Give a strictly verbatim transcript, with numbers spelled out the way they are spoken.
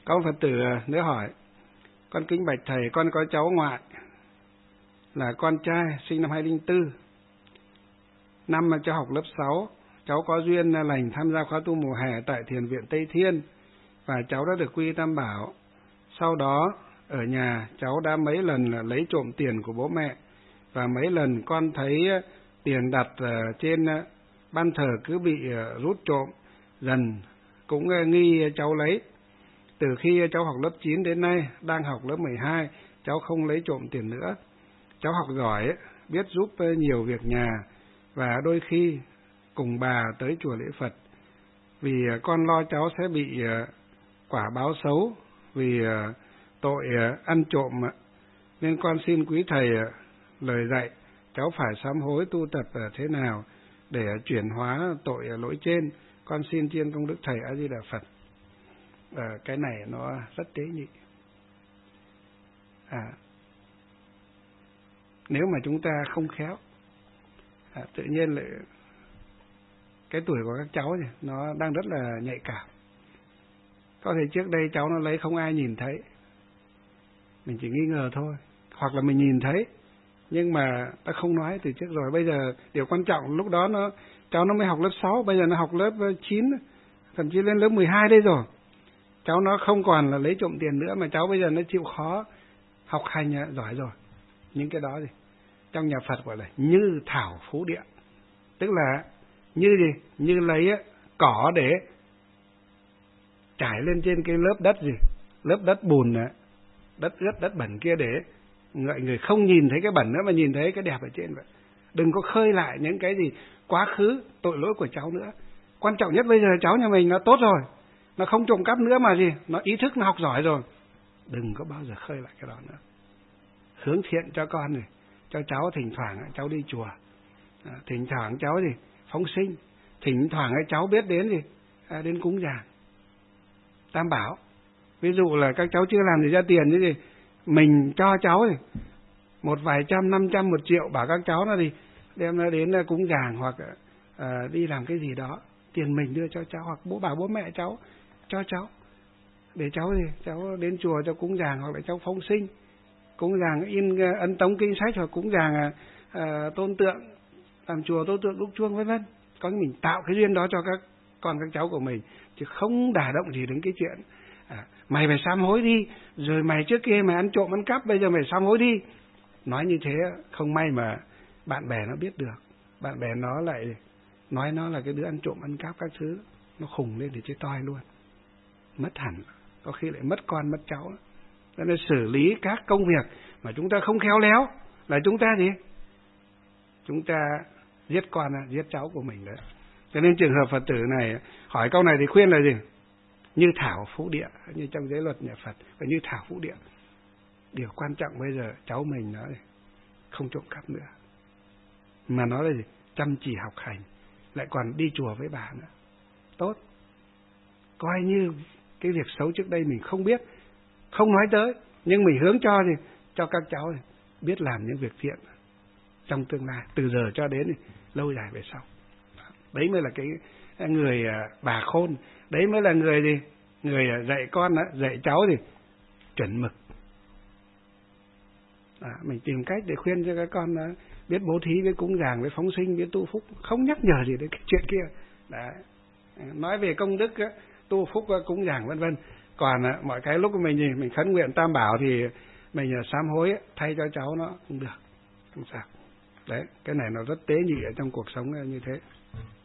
Có ông Phật tử nữa hỏi: con kính bạch thầy, con có cháu ngoại là con trai sinh năm hai không không bốn. Năm mà cháu học lớp sáu, cháu có duyên lành tham gia khóa tu mùa hè tại Thiền viện Tây Thiên và cháu đã được quy Tam Bảo. Sau đó ở nhà cháu đã mấy lần là lấy trộm tiền của bố mẹ, và mấy lần con thấy tiền đặt trên ban thờ cứ bị rút trộm, dần cũng nghi cháu lấy. Từ khi cháu học lớp chín đến nay, đang học lớp mười hai, cháu không lấy trộm tiền nữa. Cháu học giỏi, biết giúp nhiều việc nhà, và đôi khi cùng bà tới chùa lễ Phật. Vì con lo cháu sẽ bị quả báo xấu vì tội ăn trộm, nên con xin quý thầy lời dạy cháu phải sám hối tu tập thế nào để chuyển hóa tội lỗi trên. Con xin chiên công đức thầy A Di Đà Phật. À, cái này nó rất tế nhị. À, nếu mà chúng ta không khéo, à, tự nhiên lại cái tuổi của các cháu thì nó đang rất là nhạy cảm. Có thể trước đây cháu nó lấy không ai nhìn thấy, mình chỉ nghi ngờ thôi, hoặc là mình nhìn thấy nhưng mà ta không nói từ trước rồi. Bây giờ điều quan trọng lúc đó nó cháu nó mới học lớp sáu, bây giờ nó học lớp chín, thậm chí lên lớp mười hai đây rồi. Cháu nó không còn là lấy trộm tiền nữa, mà cháu bây giờ nó chịu khó học hành giỏi rồi. Những cái đó gì trong nhà Phật gọi là như thảo phú địa, tức là như gì như lấy cỏ để trải lên trên cái lớp đất gì lớp đất bùn, đất ướt đất bẩn kia, để người người không nhìn thấy cái bẩn nữa mà nhìn thấy cái đẹp ở trên vậy. Đừng có khơi lại những cái gì quá khứ tội lỗi của cháu nữa. Quan trọng nhất bây giờ cháu nhà mình nó tốt rồi, nó không trộm cắp nữa mà gì, nó ý thức, nó học giỏi rồi. Đừng có bao giờ khơi lại cái đó nữa. Hướng thiện cho con này, cho cháu thỉnh thoảng cháu đi chùa, à, thỉnh thoảng cháu gì phóng sinh, thỉnh thoảng cháu biết đến gì à, đến cúng dường Tam Bảo. Ví dụ là các cháu chưa làm gì ra tiền như gì, mình cho cháu thì một vài trăm, năm trăm, một triệu, bảo các cháu nó đi đem nó đến cúng dường hoặc à, đi làm cái gì đó, tiền mình đưa cho cháu, hoặc bố bảo bố mẹ cháu cho cháu để cháu gì cháu đến chùa cho cúng dường, hoặc là cháu phóng sinh cúng dường in ấn tống kinh sách, hoặc cúng dường à, à, tôn tượng, làm chùa tôn tượng đúc chuông vân vân. Có mình tạo cái duyên đó cho các con các cháu của mình, chứ không đả động gì đến cái chuyện à, mày phải sám hối đi, rồi mày trước kia mày ăn trộm ăn cắp, bây giờ mày sám hối đi. Nói như thế không may mà bạn bè nó biết được, bạn bè nó lại nói nó là cái đứa ăn trộm ăn cắp các thứ, nó khùng lên thì chết toi luôn, mất hẳn, có khi lại mất con mất cháu. Cho nên xử lý các công việc mà chúng ta không khéo léo là chúng ta gì chúng ta giết con giết cháu của mình đấy. Cho nên trường hợp Phật tử này hỏi câu này thì khuyên là gì? Như thảo phú địa, như trong giới luật nhà Phật, và như thảo phú địa. Điều quan trọng bây giờ cháu mình nó không trộm cắp nữa, mà nó là gì? Chăm chỉ học hành, lại còn đi chùa với bà nữa. Tốt. Coi như cái việc xấu trước đây mình không biết, không nói tới, nhưng mình hướng cho thì cho các cháu thì biết làm những việc thiện trong tương lai, từ giờ cho đến thì lâu dài về sau. Đấy mới là cái người bà khôn, đấy mới là người gì người dạy con đó, dạy cháu thì chuẩn mực. À, mình tìm cách để khuyên cho các con đó, biết bố thí, biết cúng dường, biết phóng sinh, biết tu phúc, không nhắc nhở gì đến cái chuyện kia. Đấy. Nói về công đức tu phúc cúng dường vân vân. Còn mọi cái lúc mình gì mình khấn nguyện Tam Bảo thì mình sám hối thay cho cháu nó cũng được, không sao. Đấy, cái này nó rất tế nhị ở trong cuộc sống như thế.